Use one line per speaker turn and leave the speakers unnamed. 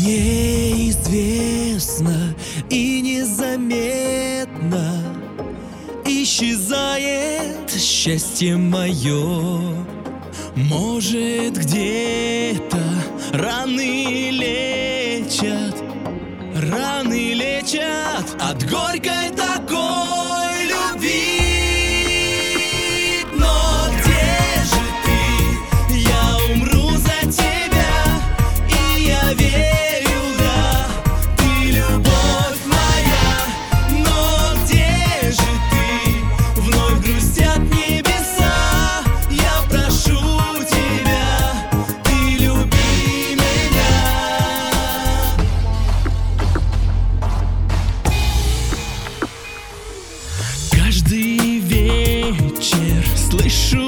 Неизвестно и незаметно исчезает счастье мое. Может, где-то раны лечат от горькой такой любви. Но где же ты? Я умру за тебя, и я верю, да, ты любовь моя. Но где же ты? Вновь грустят небеса. Я прошу тебя, ты люби меня. Каждый вечер слышу